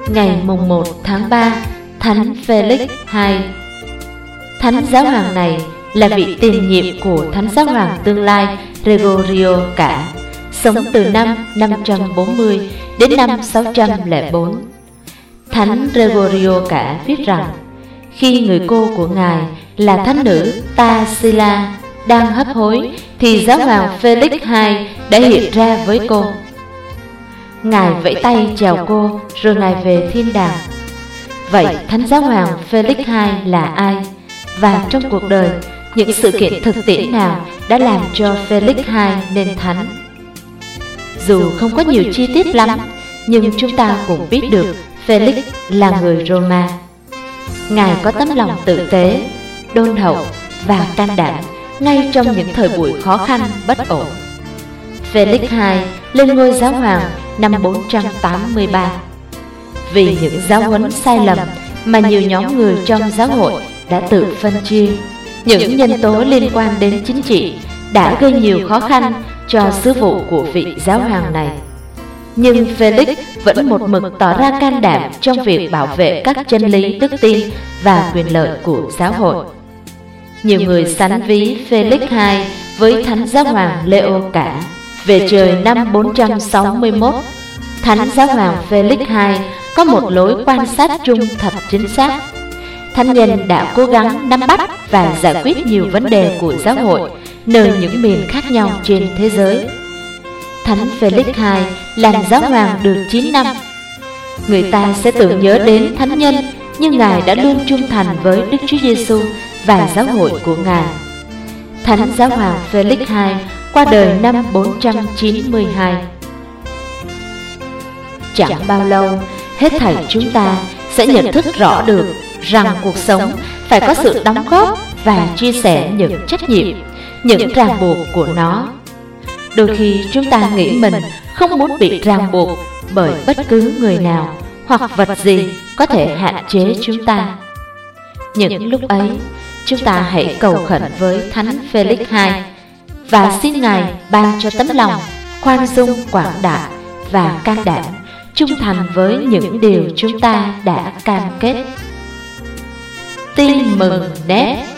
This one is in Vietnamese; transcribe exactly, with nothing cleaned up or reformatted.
ngày mùng một tháng ba, Thánh Felix đệ nhị. Thánh giáo hoàng này là vị tiền nhiệm của Thánh giáo hoàng tương lai Gregorio cả, sống từ năm năm trăm bốn mươi đến năm sáu trăm lẻ bốn. Thánh Gregorio cả viết rằng, khi người cô của ngài là thánh nữ Tarsila đang hấp hối, thì giáo hoàng Felix đệ nhị đã hiện ra với cô. Ngài vẫy tay chào cô, rồi ngài về thiên đàng. Vậy Thánh giáo hoàng Felix đệ nhị là ai? Và trong cuộc đời, những sự kiện thực tiễn nào đã làm cho Felix đệ nhị nên thánh? Dù không có nhiều chi tiết lắm, nhưng chúng ta cũng biết được Felix là người Roma. Ngài có tấm lòng tử tế, đôn hậu và can đảm ngay trong những thời buổi khó khăn, bất ổn. Felix đệ nhị lên ngôi giáo hoàng năm bốn trăm tám mươi ba. Vì những giáo huấn sai lầm mà nhiều nhóm người trong giáo hội đã tự phân chia, những nhân tố liên quan đến chính trị đã gây nhiều khó khăn cho sứ vụ của vị giáo hoàng này. Nhưng Felix vẫn một mực tỏ ra can đảm trong việc bảo vệ các chân lý đức tin và quyền lợi của giáo hội. Nhiều người sánh ví Felix đệ nhị với Thánh giáo hoàng Leo cả. Về trời năm bốn trăm sáu mươi mốt, Thánh giáo hoàng Felix đệ nhị có một lối quan sát chung thật chính xác. Thánh nhân đã cố gắng nắm bắt và giải quyết nhiều vấn đề của giáo hội nơi những miền khác nhau trên thế giới. Thánh Felix đệ nhị làm giáo hoàng được chín năm. Người ta sẽ tưởng nhớ đến thánh nhân, nhưng ngài đã luôn trung thành với Đức Chúa Giêsu và giáo hội của ngài. Thánh giáo hoàng Felix đệ nhị qua đời năm bốn trăm chín mươi hai. Chẳng bao lâu, hết thảy chúng ta sẽ nhận thức rõ được rằng cuộc sống phải có sự đóng góp và chia sẻ những trách nhiệm, những ràng buộc của nó. Đôi khi chúng ta nghĩ mình không muốn bị ràng buộc bởi bất cứ người nào hoặc vật gì có thể hạn chế chúng ta. Những lúc ấy, chúng ta hãy cầu khẩn với Thánh Felix đệ nhị và xin Ngài ban cho tấm lòng khoan dung quảng đại và can đảm, trung thành với những điều chúng ta đã cam kết. Tin mừng Net.